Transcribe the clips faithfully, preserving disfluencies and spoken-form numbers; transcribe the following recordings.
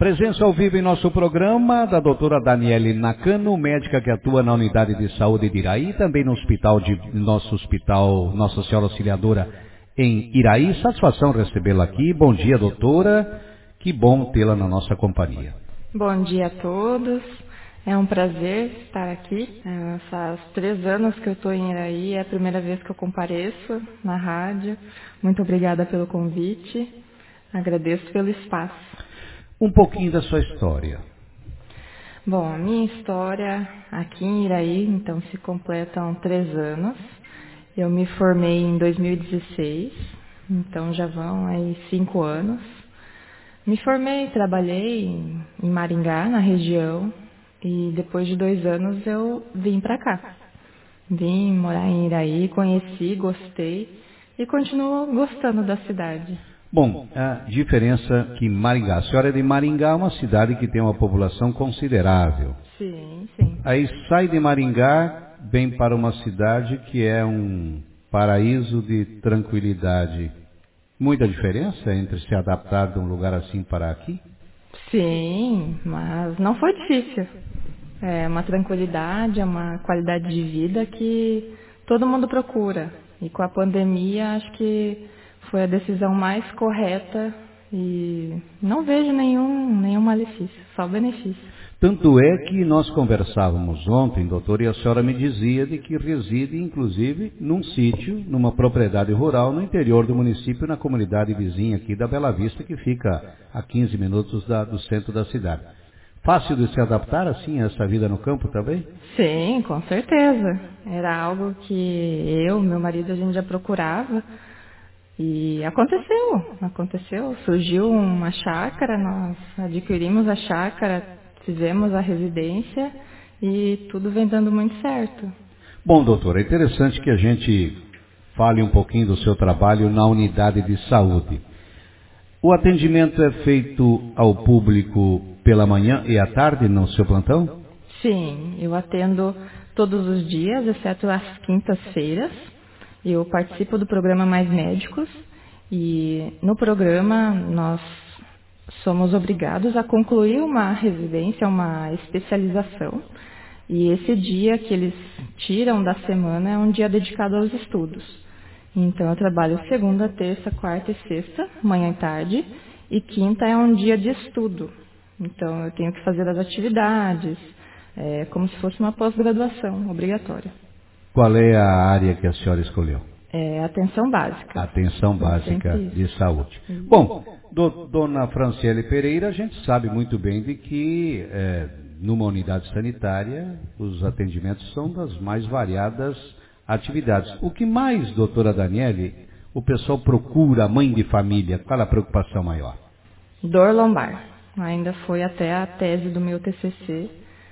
Presença ao vivo em nosso programa da doutora Daniele Nakano, médica que atua na unidade de saúde de Iraí, também no hospital de nosso hospital Nossa Senhora Auxiliadora em Iraí. Satisfação recebê-la aqui. Bom dia, doutora. Que bom tê-la na nossa companhia. Bom dia a todos. É um prazer estar aqui. É, faz três anos que eu estou em Iraí, é a primeira vez que eu compareço na rádio. Muito obrigada pelo convite. Agradeço pelo espaço. Um pouquinho da sua história. Bom, a minha história aqui em Iraí, então, se completam três anos. Eu me formei em dois mil e dezesseis, então já vão aí cinco anos. Me formei, trabalhei em, em Maringá, na região, e depois de dois anos eu vim para cá. Vim morar em Iraí, conheci, gostei e continuo gostando da cidade. Bom, a diferença que Maringá, a senhora é de Maringá, uma cidade que tem uma população considerável. Sim, sim. Aí sai de Maringá, vem para uma cidade que é um paraíso de tranquilidade. Muita diferença entre se adaptar de um lugar assim para aqui? Sim, mas não foi difícil. É uma tranquilidade, é uma qualidade de vida que todo mundo procura. E com a pandemia, acho que foi a decisão mais correta e não vejo nenhum, nenhum malefício, só benefício. Tanto é que nós conversávamos ontem, doutor, e a senhora me dizia de que reside, inclusive, num sítio, numa propriedade rural, no interior do município, na comunidade vizinha aqui da Bela Vista, que fica a quinze minutos da, do centro da cidade. Fácil de se adaptar, assim, a essa vida no campo também? Sim, com certeza. Era algo que eu, meu marido, a gente já procurava. E aconteceu, aconteceu. Surgiu uma chácara, nós adquirimos a chácara, fizemos a residência e tudo vem dando muito certo. Bom, doutor, é interessante que a gente fale um pouquinho do seu trabalho na unidade de saúde. O atendimento é feito ao público pela manhã e à tarde no seu plantão? Sim, eu atendo todos os dias, exceto às quintas-feiras. Eu participo do programa Mais Médicos e no programa nós somos obrigados a concluir uma residência, uma especialização. E esse dia que eles tiram da semana é um dia dedicado aos estudos. Então eu trabalho segunda, terça, quarta e sexta, manhã e tarde, e quinta é um dia de estudo. Então eu tenho que fazer as atividades, é como se fosse uma pós-graduação obrigatória. Qual é a área que a senhora escolheu? É atenção básica. Atenção básica de saúde. Bom, do, dona Franciele Pereira, a gente sabe muito bem de que é, numa unidade sanitária os atendimentos são das mais variadas atividades. O que mais, doutora Daniele, o pessoal procura, a mãe de família, qual é a preocupação maior? Dor lombar. Ainda foi até a tese do meu T C C.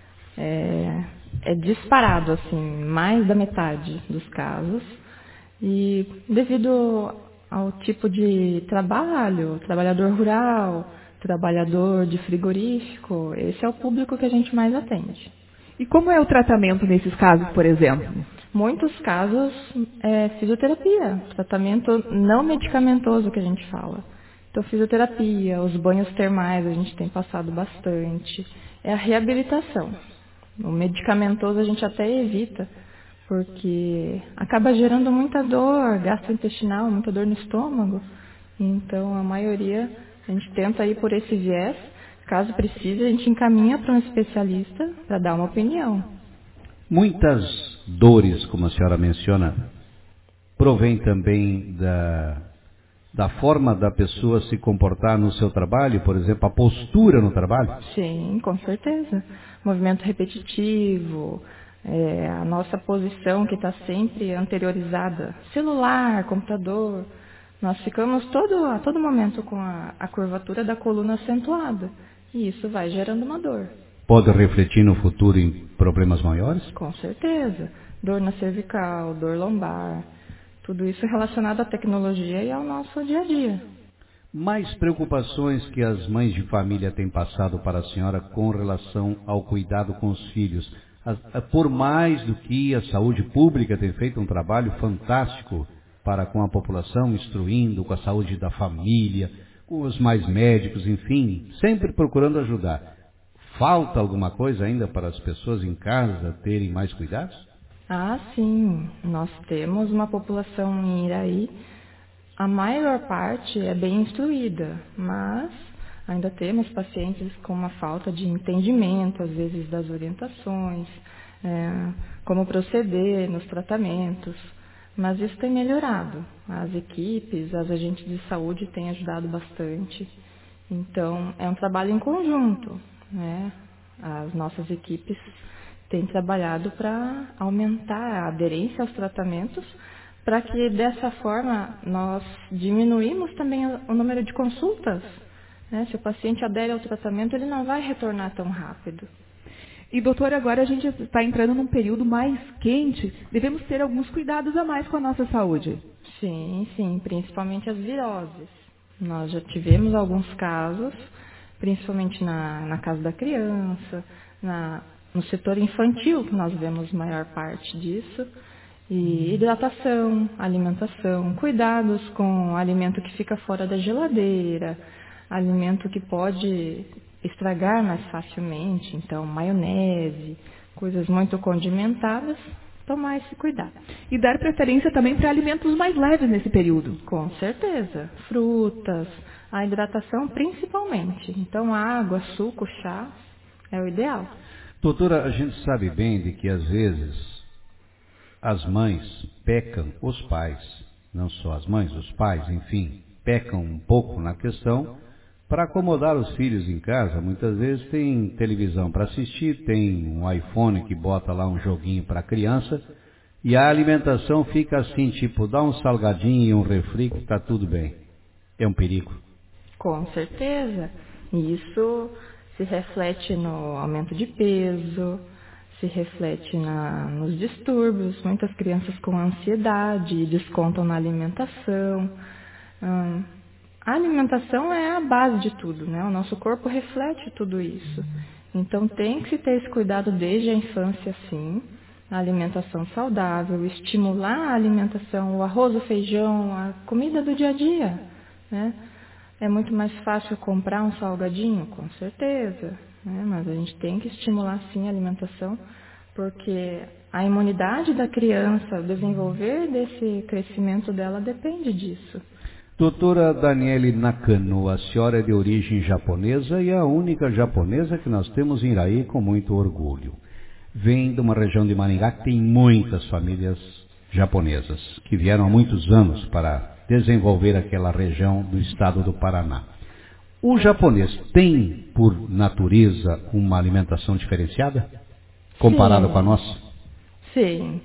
É, é disparado, assim, mais da metade dos casos. E devido ao tipo de trabalho, trabalhador rural, trabalhador de frigorífico, esse é o público que a gente mais atende. E como é o tratamento nesses casos, por exemplo? Muitos casos é fisioterapia, tratamento não medicamentoso que a gente fala. Então, fisioterapia, os banhos termais a gente tem passado bastante. É a reabilitação. O medicamentoso a gente até evita, porque acaba gerando muita dor gastrointestinal, muita dor no estômago. Então, a maioria, a gente tenta ir por esse viés. Caso precise, a gente encaminha para um especialista para dar uma opinião. Muitas dores, como a senhora menciona, provém também da, da forma da pessoa se comportar no seu trabalho, por exemplo, a postura no trabalho? Sim, com certeza. Movimento repetitivo, é, a nossa posição que está sempre anteriorizada, celular, computador, nós ficamos todo, a todo momento com a, a curvatura da coluna acentuada e isso vai gerando uma dor. Pode refletir no futuro em problemas maiores? Com certeza. Dor na cervical, dor lombar, tudo isso relacionado à tecnologia e ao nosso dia a dia. Mais preocupações que as mães de família têm passado para a senhora com relação ao cuidado com os filhos. Por mais do que a saúde pública tem feito um trabalho fantástico para com a população, instruindo com a saúde da família, os mais médicos, enfim, sempre procurando ajudar. Falta alguma coisa ainda para as pessoas em casa terem mais cuidados? Ah, sim. Nós temos uma população em Iraí, a maior parte é bem instruída, mas ainda temos pacientes com uma falta de entendimento, às vezes, das orientações, é, como proceder nos tratamentos. Mas isso tem melhorado. As equipes, as agentes de saúde têm ajudado bastante. Então, é um trabalho em conjunto, né? As nossas equipes têm trabalhado para aumentar a aderência aos tratamentos, para que dessa forma nós diminuímos também o número de consultas. Né? Se o paciente adere ao tratamento, ele não vai retornar tão rápido. E, doutora, agora a gente está entrando num período mais quente, devemos ter alguns cuidados a mais com a nossa saúde. Sim, sim, principalmente as viroses. Nós já tivemos alguns casos, principalmente na, na casa da criança, na, no setor infantil, que nós vemos maior parte disso, e hidratação, alimentação, cuidados com alimento que fica fora da geladeira, alimento que pode estragar mais facilmente, então maionese, coisas muito condimentadas, tomar esse cuidado. E dar preferência também para alimentos mais leves nesse período. Com certeza, frutas, a hidratação principalmente, então água, suco, chá é o ideal. Doutora, a gente sabe bem de que às vezes as mães pecam, os pais, não só as mães, os pais, enfim, pecam um pouco na questão para acomodar os filhos em casa. Muitas vezes tem televisão para assistir, tem um iPhone que bota lá um joguinho para a criança e a alimentação fica assim, tipo, dá um salgadinho e um refri que está tudo bem. É um perigo. Com certeza. Isso se reflete no aumento de peso, se reflete na, nos distúrbios. Muitas crianças com ansiedade descontam na alimentação. Hum, a alimentação é a base de tudo, né? O nosso corpo reflete tudo isso. Então tem que se ter esse cuidado desde a infância, sim. A alimentação saudável, estimular a alimentação, o arroz, o feijão, a comida do dia a dia, né? É muito mais fácil comprar um salgadinho? Com certeza, né? Mas a gente tem que estimular sim a alimentação, porque a imunidade da criança, o desenvolver desse crescimento dela depende disso. Doutora Daniele Nakano, a senhora é de origem japonesa e é a única japonesa que nós temos em Iraí com muito orgulho. Vem de uma região de Maringá que tem muitas famílias japonesas, que vieram há muitos anos para desenvolver aquela região do estado do Paraná. O japonês tem, por natureza, uma alimentação diferenciada, comparada Sim. com a nossa? Sim.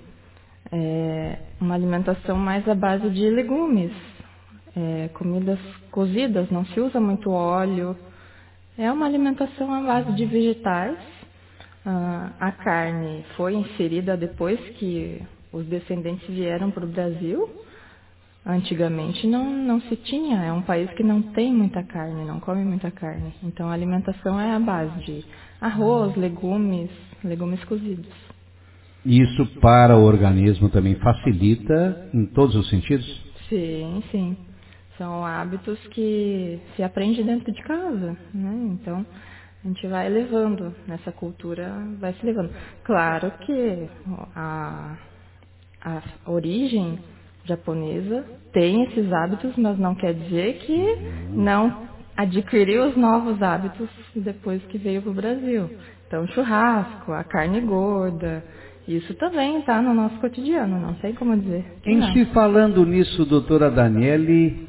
É uma alimentação mais à base de legumes, é, comidas cozidas, não se usa muito óleo. É uma alimentação à base de vegetais. Ah, a carne foi inserida depois que os descendentes vieram para o Brasil. Antigamente não, não se tinha, é um país que não tem muita carne, não come muita carne. Então a alimentação é a base de arroz, legumes, legumes cozidos. Isso para o organismo também facilita em todos os sentidos? Sim, sim. São hábitos que se aprende dentro de casa, né? Então a gente vai levando, nessa cultura vai se levando. Claro que a, a origem japonesa tem esses hábitos, mas não quer dizer que não adquiriu os novos hábitos depois que veio para o Brasil. Então, churrasco, a carne gorda, isso também está no nosso cotidiano, não sei como dizer. Em não. se falando nisso, doutora Daniele,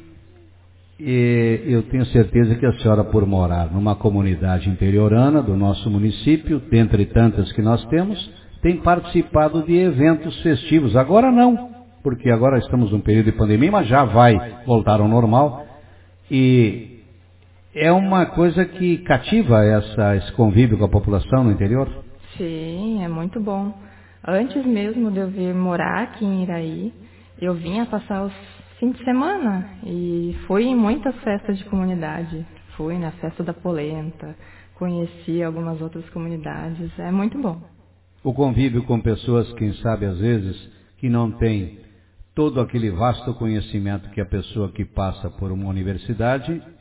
eh, eu tenho certeza que a senhora, por morar numa comunidade interiorana do nosso município, dentre tantas que nós temos, tem participado de eventos festivos. Agora não, porque agora estamos num período de pandemia, mas já vai voltar ao normal. E é uma coisa que cativa essa, esse convívio com a população no interior? Sim, é muito bom. Antes mesmo de eu vir morar aqui em Iraí, eu vinha passar os fins de semana e fui em muitas festas de comunidade. Fui na festa da polenta, conheci algumas outras comunidades, é muito bom. O convívio com pessoas, quem sabe às vezes, que não têm todo aquele vasto conhecimento que a pessoa que passa por uma universidade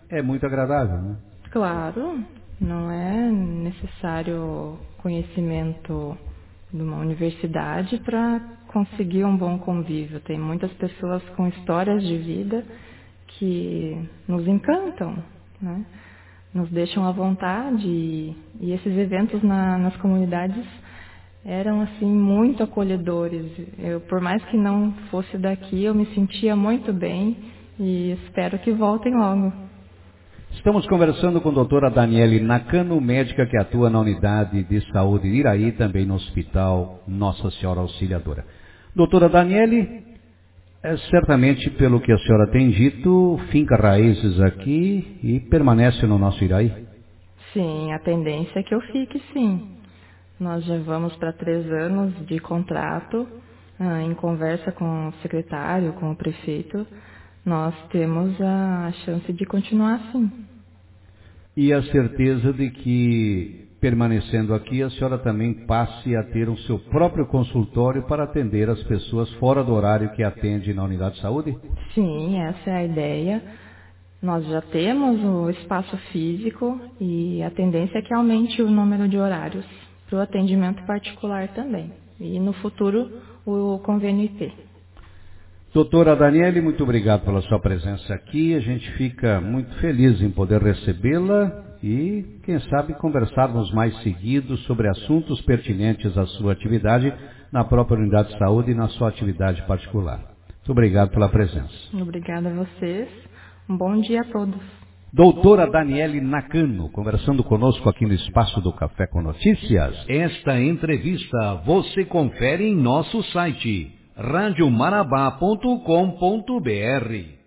é muito agradável, né? Claro, não é necessário conhecimento de uma universidade para conseguir um bom convívio. Tem muitas pessoas com histórias de vida que nos encantam, né? Nos deixam à vontade, e, e esses eventos na, nas comunidades eram assim muito acolhedores. Eu, por mais que não fosse daqui, eu me sentia muito bem e espero que voltem logo. Estamos conversando com a doutora Daniele Nakano, médica que atua na unidade de saúde de Iraí, também no Hospital Nossa Senhora Auxiliadora. Doutora Daniele, é, certamente pelo que a senhora tem dito, finca raízes aqui e permanece no nosso Iraí? Sim, a tendência é que eu fique, sim. Nós já vamos para três anos de contrato, ah, em conversa com o secretário, com o prefeito, nós temos a chance de continuar assim. E a certeza de que, permanecendo aqui, a senhora também passe a ter o seu próprio consultório para atender as pessoas fora do horário que atende na unidade de saúde? Sim, essa é a ideia. Nós já temos o espaço físico e a tendência é que aumente o número de horários para o atendimento particular também. E no futuro, o convênio I P. Doutora Daniele, muito obrigado pela sua presença aqui. A gente fica muito feliz em poder recebê-la e, quem sabe, conversarmos mais seguido sobre assuntos pertinentes à sua atividade na própria unidade de saúde e na sua atividade particular. Muito obrigado pela presença. Obrigada a vocês. Um bom dia a todos. Doutora Daniele Nakano, conversando conosco aqui no Espaço do Café com Notícias. Esta entrevista você confere em nosso site rádio marabá ponto com ponto br.